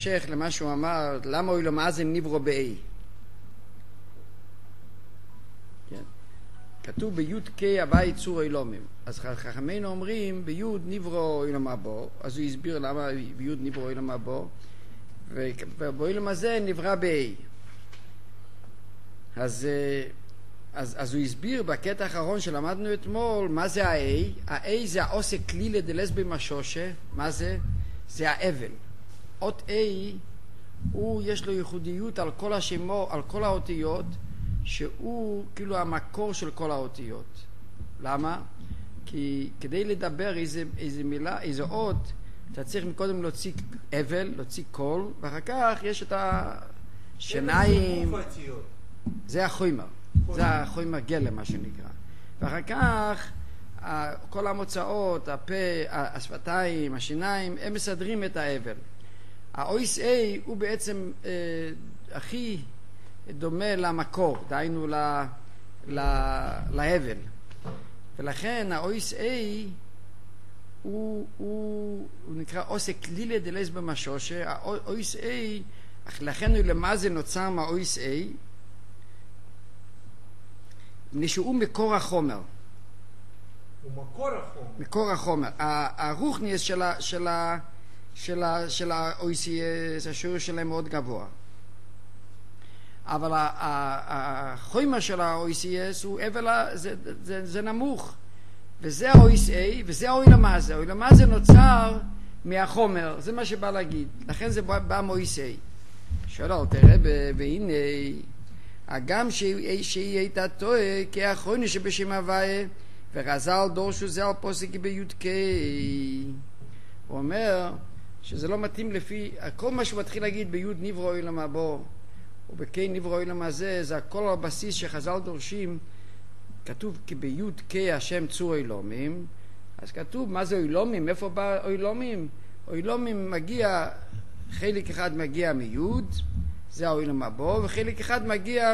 המשך למה שהוא אמר, למה אוי לו מאזן נברו באי. כן. כתוב ביוד קי הבית צור אילומים. אז חכמינו אומרים ביוד נברו אילום הבו, אז הוא הסביר למה ביוד נברו אילום הבו, ובאילום הזה נברא באי. אז הוא הסביר בקטע האחרון שלמדנו אתמול מה זה האי. האי זה העושה כלילה דלס במשושה. מה זה? זה האבל. אות A יש לו ייחודיות על כל השמו, על כל האותיות, שהוא כאילו המקור של כל האותיות. למה? כי כדי לדבר איזה מילה, איזה אות, אתה צריך מקודם להוציא אבל, להוציא קול, ואחר כך יש את השיניים. זה החומר. זה החומר גלם, מה שנקרא. ואחר כך כל המוצאות, הפה, השפתיים, השיניים, הם מסדרים את האבל. ה-OSA הוא בעצם הכי דומה למקור, דהיינו להבל. ולכן ה-OSA הוא נקרא עושה כלילה דלס במשושה. ה-OSA, לכן הוא למה זה נוצר מה-OSA? שהוא מקור החומר. הוא מקור החומר. מקור החומר. הרוחניאס של ה-OCS, השיעור שלהם מאוד גבוה. אבל החומר של ה-OCS הוא זה נמוך. וזה ה-OSA, וזה האוילם הזה. האוילם הזה נוצר מהחומר. זה מה שבא להגיד. לכן זה בא מ-OSA. שואל, תראה, והנה, הגם שהיא הייתה טועה, כי האחרוני שבשם הוויה, ורזל דורשו זה על פוסק ביוד קי. הוא אומר שזה לא מתאים לפי, כל מה שהוא מתחיל להגיד ביוד נברו אילם הבו, ובקי נברו אילם הזה, זה הכל על בסיס שחז"ל דורשים. כתוב כי ביוד קי השם צור אילומים, אז כתוב מה זה אילומים, איפה בא אילומים? אילומים מגיע, חלק אחד מגיע מיוד, זה האילם הבו, וחלק אחד מגיע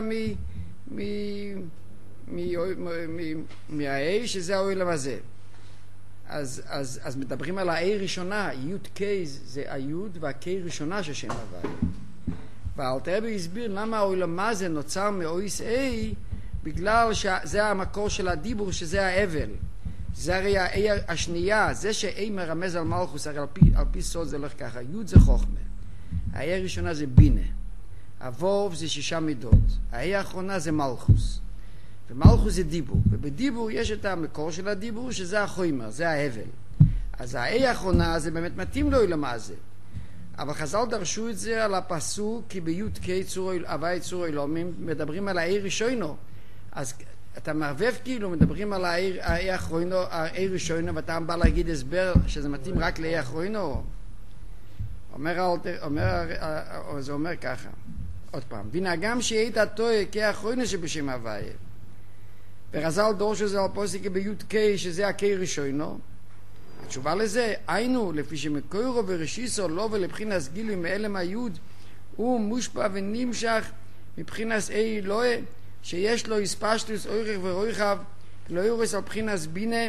מהאי, שזה האילם הזה. אז מדברים על האי ראשונה, יוד קי זה היוד והקי ראשונה של שם הוויה. והאלתר רבי הסביר למה האילם הזה נוצר מ-OSA, בגלל שזה המקור של הדיבור, שזה האבל. זה הרי האי השנייה, זה שאי מרמז על מלכוס, הרי על פי סוד זה הולך ככה, יוד זה חוכמה, האי הראשונה זה בינה, הווב זה 6 מידות, האי האחרונה זה מלכוס, ומלכוס זה דיבור, ובדיבור יש את המקור של הדיבור, שזה החומר, זה ההבל. אז האי האחרונה זה באמת מתאים לו אילם הזה. אבל חז"ל דרשו את זה על הפסוק, כי ביוד קי הווי צור אילומים, מדברים על האי ראשונו. אז אתה מערבב כאילו, מדברים על האי האחרונו, האי ראשונו, ואתה בא להגיד הסבר שזה מתאים רק לאי האחרונו. זה אומר ככה, עוד פעם, ונהגם שהיית טועה כי האחרונו שבשם הוויה. ורז"ל דורשו זה על פוסק ביוד קי, שזה הקי ראשונו. התשובה לזה, היינו, לפי שמקורו וראשיסו לא ולבחינס גילוי מאלם היוד, הוא מושפע ונמשך מבחינס אי אלוה, שיש לו הספשטוס אורך ורוחב, לא יורס על בחינס בינה,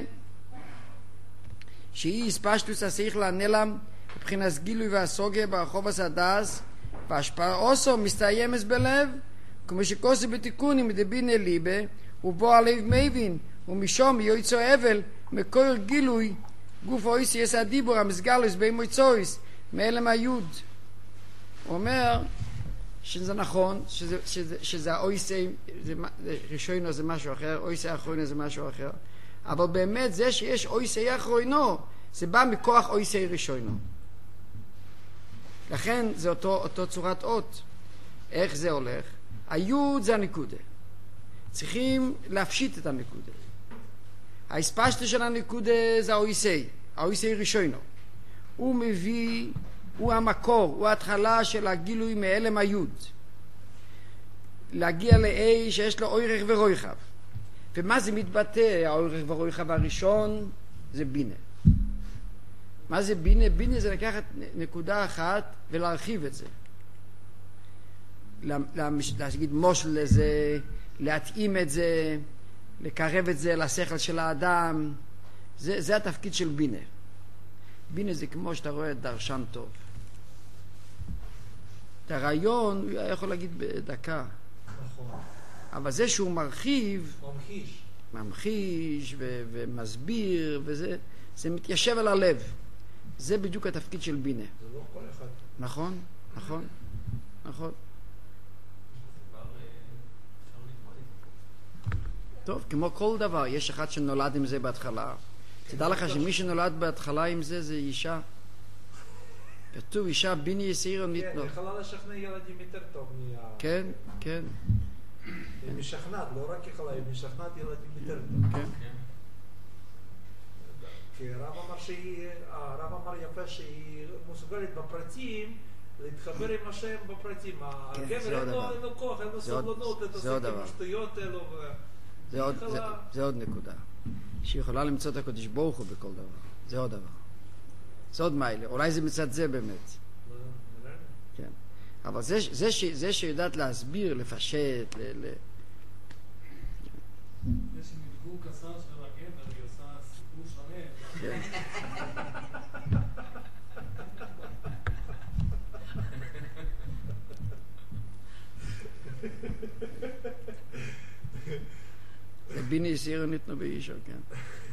שהיא הספשטוס השכל הנלם, מבחינס גילוי והסוגיה ברחוב הסדס, והשפעה אוסו מסתיימס בלב, כמו שכוסי בתיקונים מדבינה ליבה, ובו הלב מבין, ומשום יויצו אבל, מקור גילוי, גוף אויסי יש הדיבור המסגלוס בי מויצויס מאלם היוד. הוא אומר שזה נכון, שזה האויסי ראשונו זה משהו אחר, אויסי האחרונו זה משהו אחר, אבל באמת זה שיש אויסי האחרונו זה בא מכוח אויסי ראשונו. לכן זה אותו צורת אות. איך זה הולך? היוד זה הנקודה, צריכים להפשיט את הנקודה. ההספשטה של הנקודה זה האויסי ראשונו. הוא מביא, הוא המקור, הוא ההתחלה של הגילוי מאלם היוד. להגיע לאי שיש לו אורך ורוחב. ומה זה מתבטא? האורך ורוחב הראשון זה בינה. מה זה בינה? בינה זה לקחת נקודה אחת ולהרחיב את זה. להגיד מושל לזה, להתאים את זה, לקרב את זה לשכל של האדם. זה התפקיד של בינה. בינה זה כמו שאתה רואה דרשן טוב. את הרעיון הוא היה יכול להגיד בדקה. נכון. אבל זה שהוא מרחיב, ממחיש. ומסביר, זה מתיישב על הלב. זה בדיוק התפקיד של בינה. זה לא כל אחד. נכון, נכון, נכון. טוב, כמו כל דבר, יש אחד שנולד עם זה בהתחלה. תדע לך שמי שנולד בהתחלה עם זה, זה אישה. כתוב, אישה ביני יסעיר ניתנו. כן, יכולה לשכנע ילדים יותר טוב כן, כן. היא משכנעת, לא רק יכולה, היא משכנעת ילדים יותר טוב. כן. כי הרב אמר יפה שהיא מסוגלת בפרטים להתחבר עם השם בפרטים. הגבר אין לו כוח, אין לו סבלנות להתעסק עם השטויות האלו. זה עוד נקודה. שהיא יכולה למצוא את הקדוש ברוך הוא בכל דבר. זה עוד דבר. זה עוד מיילה. אולי זה מצד זה באמת. כן. אבל זה שיודעת להסביר, לפשט, יש מדבור קצר של הגבר, היא עושה סיפור שלם. כן. ביני יסעיר ניתנו באישה, כן.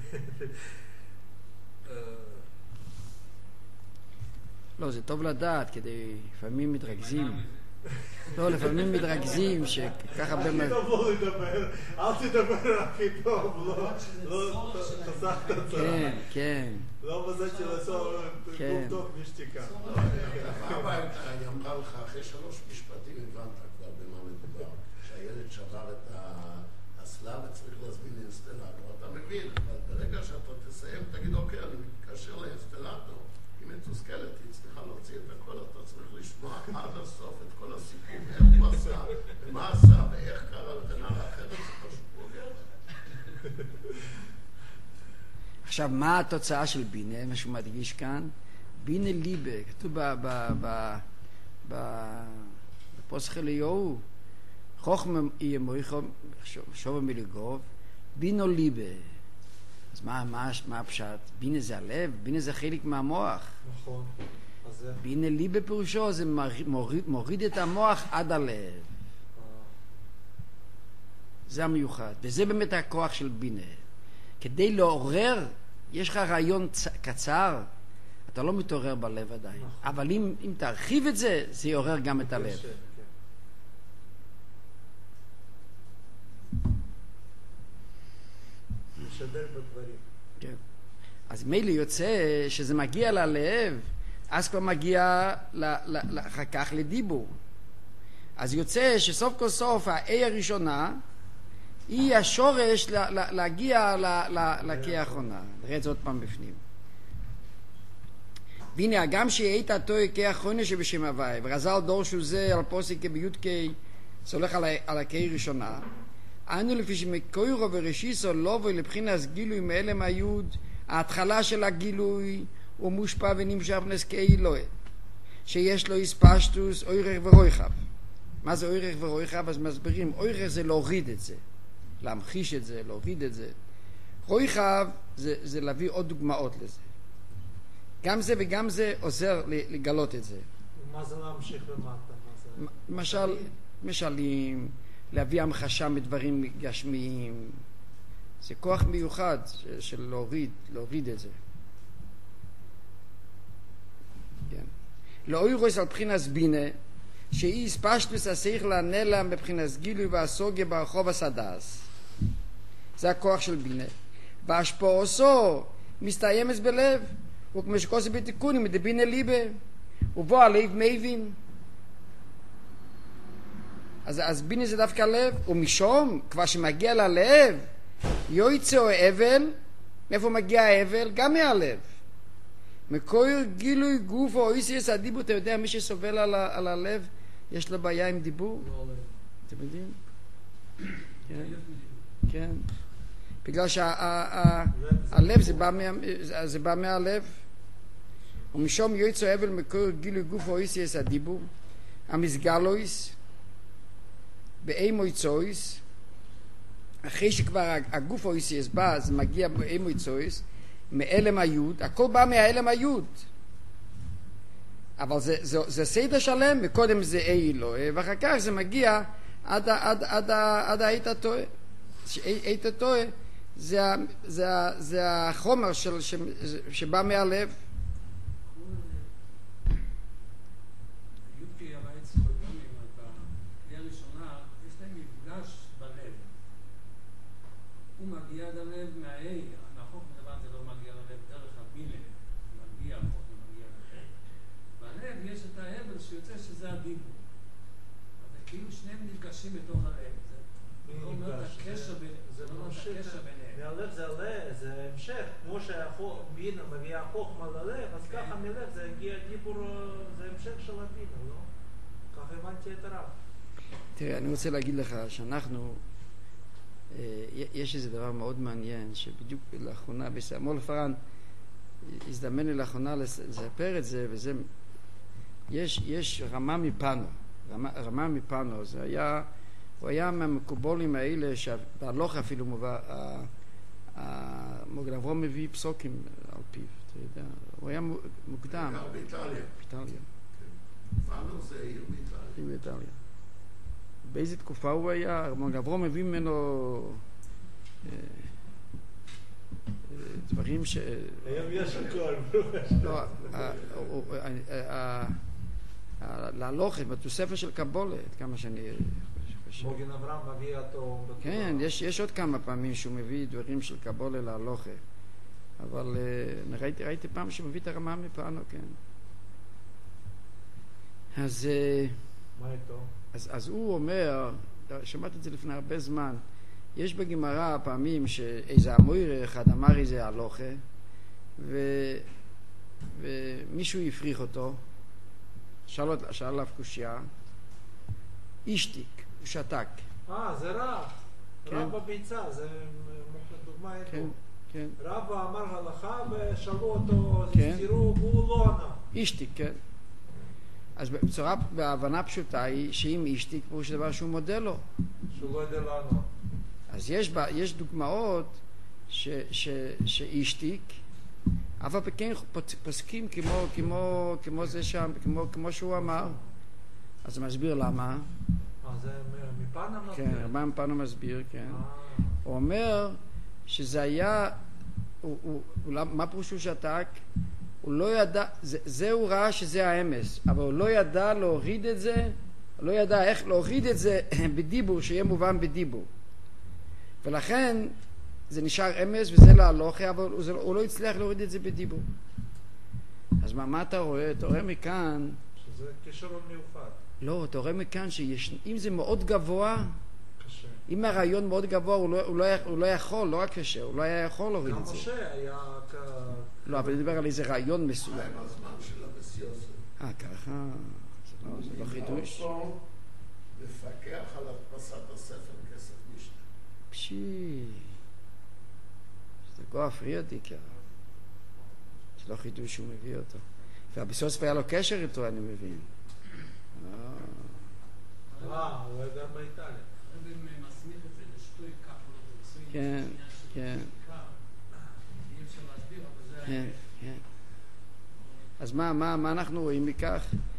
לא, זה טוב לדעת, כדי לפעמים מתרכזים. לא, לפעמים מתרכזים, שככה באמת... אל תדבר הכי טוב, לא חסכת את זה. כן, כן. לא בזאתי לעשות טוב משתיקה. היא אמרה לך, אחרי 3 משפטים הבנת כבר במה מדובר, שהילד שבר את האסלה וצריך להזמין לאינסטלטור. אתה מבין, אבל ברגע שאתה תסיים, תגיד, אוקיי, אני מתקשר לאינסטלטור. היא מתוסכלת, היא צריכה להוציא את הכל, אתה צריך לשמוע עד הסוף את כל הסיפור, איך הוא עשה, ומה עשה, ואיך קרה, וכן הלאה, אחרת זה פשוט פוגע. עכשיו, מה התוצאה של בינה, מה שהוא מדגיש כאן? בינה ליבה, כתוב בפוסח אליהו, חוכמה יהיה מויכו, שווה מלגרוב, בינו ליבה. אז מה הפשט? בינה זה הלב, בינה זה חלק מהמוח. נכון. בינה ליבה פירושו, זה מוריד את המוח עד הלב. זה המיוחד. וזה באמת הכוח של בינה. כדי לעורר, יש לך רעיון קצר, אתה לא מתעורר בלב עדיין. אבל אם תרחיב את זה, זה יעורר גם את הלב. משדר בדברים. כן. אז מילא יוצא שזה מגיע ללב, אז כבר מגיע אחר כך לדיבור. אז יוצא שסוף כל סוף האי הראשונה היא השורש להגיע לקי האחרונה. נראה את זה עוד פעם בפנים. והנה, הגם שהיית התוי קי האחרונה שבשם הוואי, ורזל דורשו זה על פוסק ביודקי, סולח על הקי ראשונה, אנו לפי שמקוירו וראשיסו לא ולבחינס גילוי מאלם היוד, ההתחלה של הגילוי הוא מושפע ונמשך נזקי אלוהי, שיש לו הספשטוס אוירך ורויחב. מה זה אוירך ורויחב? אז מסבירים, אוירך זה להוריד את זה, להמחיש את זה, להוריד את זה. רויחב זה להביא עוד דוגמאות לזה. גם זה וגם זה עוזר לגלות את זה. מה זה להמשיך למטה? למשל, משלים, להביא המחשה מדברים גשמיים. זה כוח מיוחד של להוריד את זה. כן. לאוירוס על בחינס בינה, שהיא ספשטוס השכל הנעלם בבחינס גילוי והסוגיה ברחוב הסדס. זה הכוח של בינה. והשפעוסו מסתיימס בלב, וכמו שקוסי בתיקונים, מדבינה ליבה, ובו הלב מבין. אז בינה זה דווקא לב, ומשום, כבר שמגיע ללב, יויצא אבל, מאיפה מגיע האבל? גם מהלב. מקויר גילוי גוף או איסיס הדיבור, אתה יודע, מי שסובל על הלב, יש לו בעיה עם דיבור? אתם יודעים? כן. בגלל שהלב זה בא מהלב. ומשום יויצא אבל מקויר גילוי גוף או איסיס הדיבור, המסגלויס, באימויצויס, אחרי שכבר הגוף האיסיס בא, זה מגיע באימויצויס, מאלם היוד, הכל בא מהאלם היוד. אבל זה סדר שלם, וקודם זה אלוהי, ואחר כך זה מגיע עד היית הטועה. היית הטועה זה החומר שבא מהלב. הוא מגיע עד הלב מהאי, החוק מדבר זה לא מגיע ללב דרך הבינה, מגיע, החוק מגיע ללב. בלב יש את ההבל שיוצא שזה הדיבור. אבל כאילו שניהם נפגשים בתוך הלב. זה לא אומר את הקשר ביניהם. מהלב זה המשך, כמו שהבינה מגיעה חוכמה ללב, אז ככה מלב זה הגיע דיבור, זה המשך של הבינה, לא? ככה הבנתי את הרב. תראה, אני רוצה להגיד לך שאנחנו יש איזה דבר מאוד מעניין שבדיוק לאחרונה בסמול פרן הזדמן לי לאחרונה לספר את זה, וזה יש רמה מפנו, זה היה, הוא היה מהמקובולים האלה שבהלוך אפילו מובא מוגן אברהם מביא פסוקים על פיו, אתה יודע, הוא היה מוקדם באיטליה. פנו זה עיר באיטליה. באיזה תקופה הוא היה? מוגן אברהם מביא ממנו דברים ש... היום יש הכל. לא, להלוך בתוספת של קבולה, כמה שאני חושב. מוגן אברהם מביא אותו... כן, יש עוד כמה פעמים שהוא מביא דברים של קבולה להלוך. אבל ראיתי פעם שהוא מביא את הרמה מפנו, כן. אז... מה איתו? אז הוא אומר, שמעתי את זה לפני הרבה זמן, יש בגמרא פעמים שאיזה המויר אחד אמר איזה הלוכה, ומישהו יפריך אותו, שאל עליו קושיה, אישתיק, הוא שתק. זה רב. כן. רב בביצה, זה דוגמה איתו. כן, כן. רב אמר הלכה ושאלו אותו, כן. תראו, והוא לא ענה. אישתיק, כן. אז בצורה, בהבנה פשוטה היא שאם אישתיק פירוש דבר שהוא מודה לו. שהוא לא יודע לענות. אז יש דוגמאות שאישתיק, אבל כן פוסקים כמו זה שם, כמו שהוא אמר. אז הוא מסביר למה. זה מפנה מסביר? כן, רבן מפנה מסביר, כן. הוא אומר שזה היה, מה פירוש הוא שתק? הוא לא ידע, זה הוא ראה שזה האמס, אבל הוא לא ידע להוריד את זה, הוא לא ידע איך להוריד את זה בדיבור, שיהיה מובן בדיבור. ולכן זה נשאר אמס וזה להלוכה, אבל הוא לא הצליח להוריד את זה בדיבור. אז מה אתה רואה? אתה רואה מכאן... שזה כישרון מיוחד. לא, אתה רואה מכאן שאם זה מאוד גבוה, קשה. אם הרעיון מאוד גבוה, הוא לא יכול, לא רק קשה, הוא לא היה יכול להוריד את זה. גם משה היה לא, אבל נדבר על איזה רעיון מסוים. עם הזמן של הבס יוסף. ככה, זה לא חידוש. לפקח על הדפסת הספר כסף משנה. זה גואה פריאדיקר. זה לא חידוש שהוא מביא אותו. והבס יוסף היה לו קשר איתו, אני מבין. הוא היה גם באיטליה. הרב מסמיך את זה לשטוי ככה, כן, כן. אי אפשר להסביר, אבל זה... כן, כן. אז מה אנחנו רואים מכך?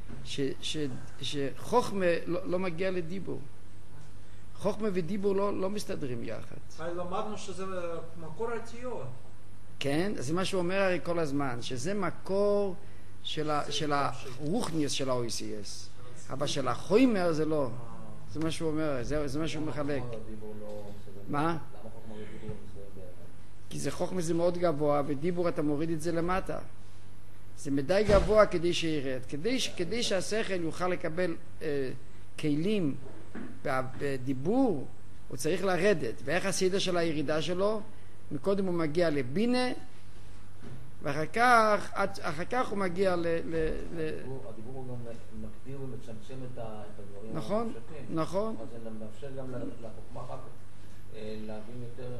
שחוכמה לא מגיע לדיבור. חוכמה ודיבור לא מסתדרים יחד. למדנו שזה מקור התיות. כן, זה מה שהוא אומר הרי כל הזמן, שזה מקור של הרוחניס של ה-OCS. אבל של החומר זה לא. זה מה שהוא אומר, זה מה שהוא מחלק. מה? כי זה חוכמה זה מאוד גבוה, ודיבור אתה מוריד את זה למטה. זה מדי גבוה כדי שירד. כדי שהשכל יוכל לקבל כלים בדיבור, הוא צריך לרדת. ואיך הסדר של הירידה שלו? מקודם הוא מגיע לבינה, ואחר כך הוא מגיע הדיבור הוא גם מקדיר ומצמצם את הדברים. נכון, נכון. אבל זה מאפשר גם לחוכמה אחר כך להבין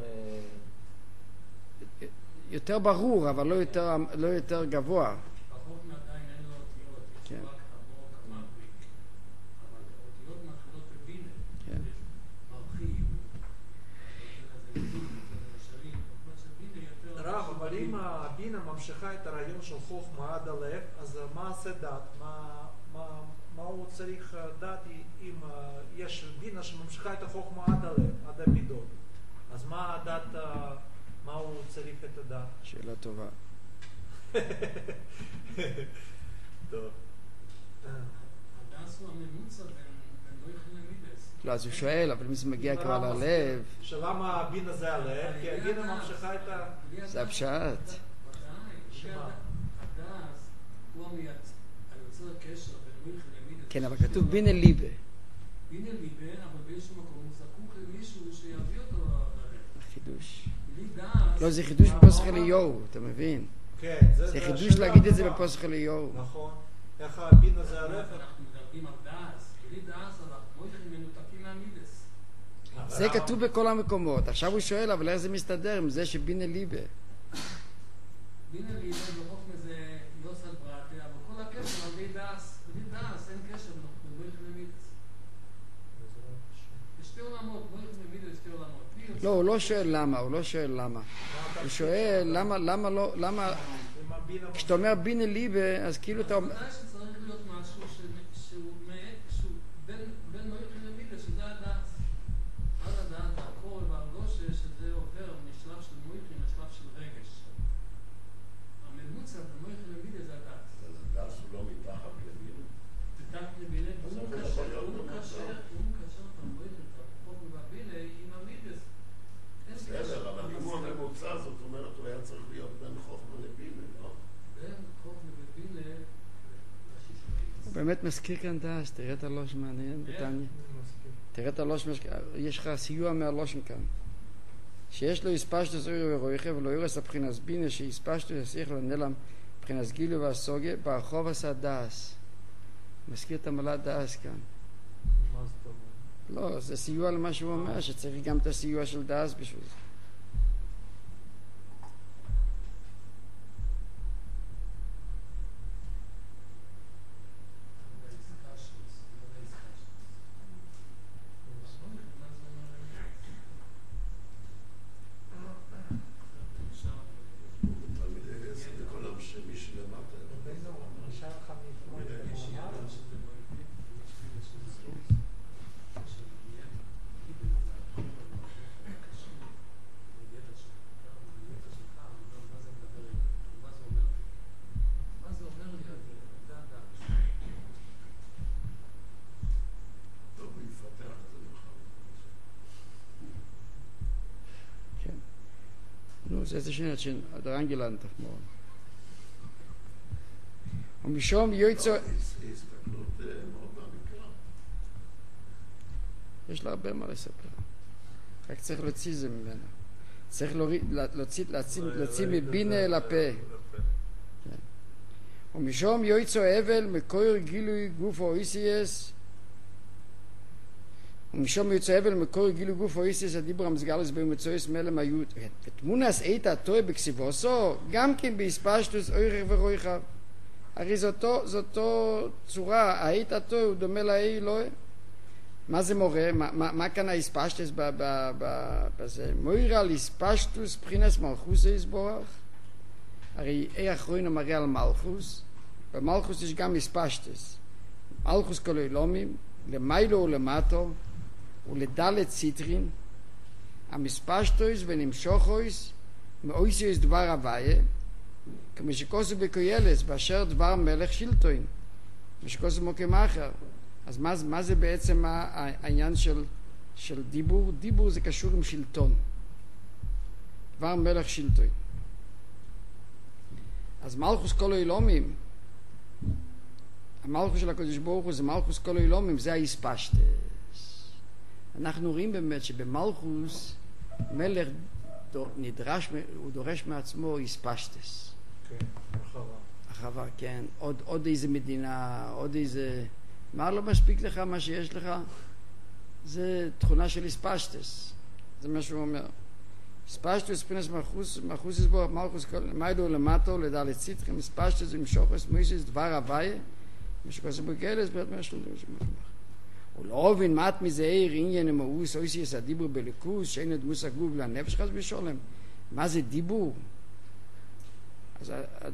יותר ברור, אבל לא יותר גבוה. החוכמה עדיין אין לו אותיות, יש לו רק עבור כמבריק. אבל אותיות מתחילות בבינה. כן. מרחיב. זה משלים. רב, אבל אם הבינה ממשיכה את הרעיון של חוכמה עד הלב, אז מה עשה דת? מה הוא צריך דת אם יש בינה שממשיכה את החוכמה עד הלב, עד המידות? אז מה הדת, מה הוא צריך את הדת? שאלה טובה. טוב. הדס הוא הממוצע בין מויכל למידס. לא, אז הוא שואל, אבל אם זה מגיע כבר ללב... שלמה הבינה זה הלב? כי הבינה ממשיכה את ה... זה הפשט. הדס הוא היוצר הקשר בין מויכל למידס. כן, אבל כתוב בינה ליבה. בינה ליבה, אבל באיזשהו מקום הוא זקוק למישהו שיביא אותו ללב. חידוש. בלי דס... לא, זה חידוש בפוסח אליהו, אתה מבין? כן, זה חידוש להגיד את זה בפוסח אליהו. נכון. איך הבינה זה הלב? אנחנו מדברים על דס. בלי דס, אנחנו מויכל מנותקים מהמידס. זה כתוב בכל המקומות. עכשיו הוא שואל, אבל איך זה מסתדר עם זה שבינה ליבה? בינה ליבה בחוכמה זה יוסד ברטה, אבל כל הקשר על בלי דס. בלי דס אין קשר בין מויכל למידס. יש שתי עולמות, מויכל למידס יש שתי עולמות. לא, הוא לא שואל למה, הוא לא שואל למה. הוא שואל למה לא, למה... כשאתה אומר בינה ליבה, אז כאילו אתה... ודאי שצריך להיות משהו שהוא בין מויכל למידס, שזה הדס. על הדס, הכל והרגושה, שזה עובר משלב של מויכל לשלב של רגש. הממוצע במויכל למידס זה הדס. אבל הדס הוא לא מתחת לבינה. מתחת לבינה, הוא מקשר את המויכל, את החוכמה והבינה עם המידס. בסדר, אבל אם הוא הממוצע, זאת אומרת, הוא היה צריך להיות בין חוכמה לבינה, לא? בין חוכמה ובינה לשיש המידס. הוא באמת מזכיר כאן דס, תראה את הלוש מעניין, בתניא. תראה את הלוש, יש לך סיוע מהלושן כאן. שיש לו הספשטוס אויר ורויכה ולא יורס הבחינס בינה, שהספשטוס יסיך לנלם מבחינס גילו והסוגה, ברחוב עשה דס. מזכיר את המלה דס כאן. מה זאת אומרת? לא, זה סיוע למה שהוא אומר, שצריך גם את הסיוע של דס בשביל זה. זה שנת שהדרן גילנת מאוד. ומשום יויצו... הסתכלות מאוד מעמיקה. יש לה הרבה מה לספר. רק צריך להוציא זה ממנה. צריך להוציא מבינה אל הפה. ומשום יויצו אבל מקור גילוי גוף האויסיאס ומשום יוצא אבל מקור גילוי גוף האויסיאס הדיבור המסגלס במצויס מלם היוד ותמונס איתה טועה בכסיבוסו גם כן בהספשטוס אוירך ורויכה הרי זאתו צורה האיתה טועה הוא דומה לאי לא מה זה מורה? מה כאן ההספשטוס בזה? מוירה על הספשטוס בחינס מלכוס יסבורך הרי אי אחרון מראה על מלכוס במלכוס יש גם הספשטוס מלכוס כל אילומים למיילו ולמטו ולדלת ציטרין המספשטוס ונמשוכוס מאויסיוס דבר הוויה כמו שכוסו בקוילס באשר דבר מלך שילטוין ושכוסו מוקם אחר אז מה זה בעצם העניין של דיבור? דיבור זה קשור עם שלטון דבר מלך שילטוין אז מלכוס כל אילומים המלכוס של הקדוש ברוך הוא זה מלכוס כל אילומים זה ההספשטוס אנחנו רואים באמת שבמלכוס מלך נדרש, הוא דורש מעצמו הספשטוס. כן, החווה, כן. עוד איזה מדינה, עוד איזה... מה לא מספיק לך, מה שיש לך? זה תכונה של הספשטוס. זה מה שהוא אומר. הספשטוס פרינס מלכוס יסבור מלכוס מיילו למטו לדלת ציטרין הספשטוס ומשוכס מויסיס דבר הוויה משכוס בגלס בית משל הוא לא הבין מעט מזה עניין המאוס אויסיס הדיבור בליכוס שאין את מוס הגוף לנפש חס ושולם מה זה דיבור? אז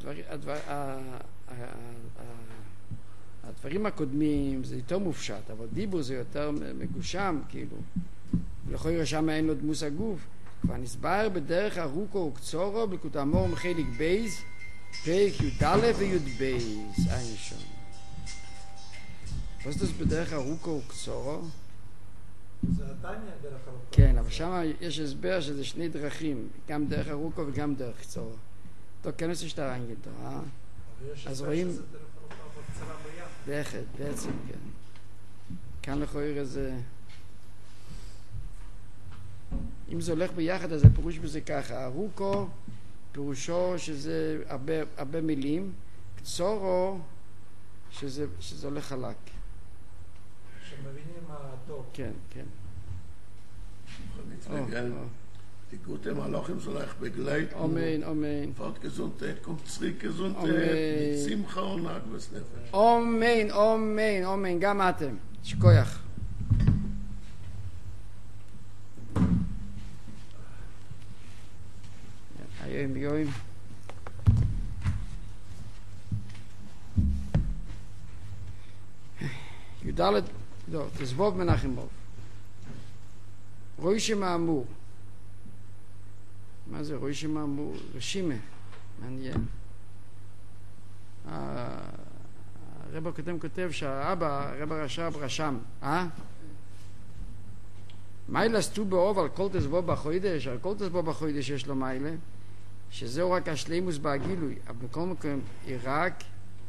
הדברים הקודמים זה יותר מופשט, אבל דיבור זה יותר מגושם, כאילו. ולכוי שם אין לו דמוס הגוף. כבר נסבר בדרך ארוכו וקצורו, בליקוטי המוהר מחלק בייז, פרק י"א וי"ב, אין שם. פוסטוס בדרך ארוכו וקצורו. זה עדיין דרך ארוכו. כן, אבל שם יש הסבר שזה שני דרכים, גם דרך ארוכו וגם דרך קצורו. טוב, כן עושה שאתה רענגת, אה? אבל יש אז הסבר רואים- שזה דרך ארוכה וקצרה ביחד. בעצם, כן. כאן לכוי איזה... אם זה הולך ביחד, אז הפירוש בזה ככה. ארוכו, פירושו שזה הרבה מילים, קצורו, שזה הולך חלק. שמבינים טוב. כן, כן. Gell? Die gute Malachim soll euch begleiten. אמן, אמן. Fahrt Gesundheit, kommt zurück Gesundheit, Amen. mit Simcha und Agnes Nefesh. אמן, אמן, אמן, גם אתם. שכוייך. היום יום. י"ד, לא, תזבוב מנחם בוב. רואי שמאמור. מה זה רואי שמאמור? רשימה. מעניין. הרב הקודם כותב שהאבא, הרב הרש"ב רשם, מיילה סטו באוב על כל תזבוב בחוידש, על כל תזבוב בחוידש יש לו מיילה, שזהו רק השלימוס בהגילוי, אבל בכל מקום היא רק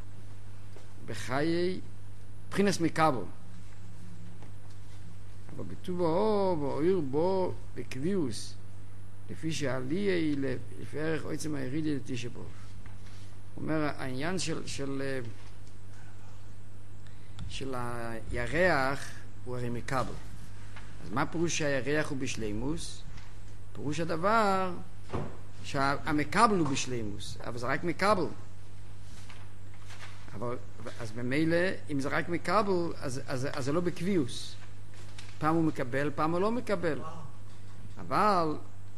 בחיי בחינס מקבל. אבל בט"ו באוב, או בו בקביעוס, לפי שעליה היא לפי ערך עצם הירידי לתשע באב. הוא אומר, העניין של הירח הוא הרי מקבל. אז מה פירוש שהירח הוא בשלימוס? פירוש הדבר שהמקבל הוא בשלימוס, אבל זה רק מקבל. אז במילא, אם זה רק מקבל, אז זה לא בקביעוס. פעם הוא מקבל, פעם הוא לא מקבל. אבל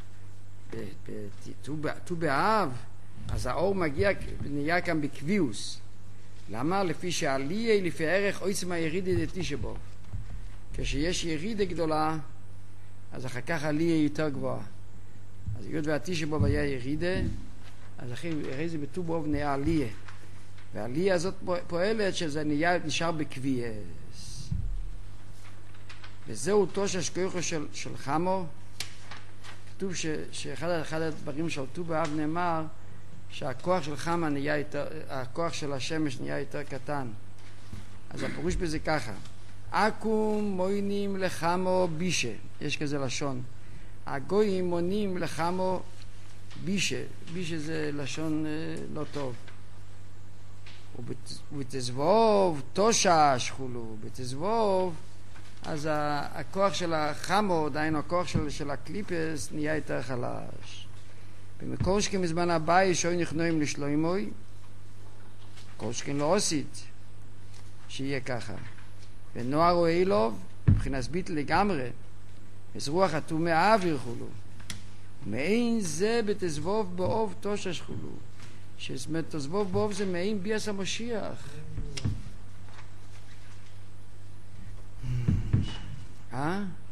בט"ו באב, אז האור מגיע, נהיה כאן בקביעוס. למה? לפי שעליה לפי ערך עצם הירידי לתשע באב. כשיש ירידה גדולה, אז אחר כך עליה יותר גבוהה. אז היות והתשע באב היה ירידה, אז אחרי זה בט"ו באב נהיה עליה. והעליה הזאת פועלת שזה נשאר בקביעס. וזהו תושש כוחו של חמו. כתוב שאחד הדברים של ט"ו באב נאמר שהכוח של חמה נהיה יותר, הכוח של השמש נהיה יותר קטן. אז הפירוש בזה ככה, אקום מוינים לחמו בישה, יש כזה לשון. הגויים מונים לחמו בישה, בישה זה לשון לא טוב. ובתזבוב תושש חולו, בתזבוב אז הכוח של החמו, דהיינו הכוח של הקליפס נהיה יותר חלש. במקור שכן מזמן הבא ישוי נכנועים לשלוימוי, כל שכן לא עושית שיהיה ככה. ונוער או אילוב, מבחינת ביטל לגמרי, אז רוח התומי האוויר חולו. ומעין זה בתזבוב באוב תושש חולו. שתזבוב באוב זה מעין ביאס המשיח.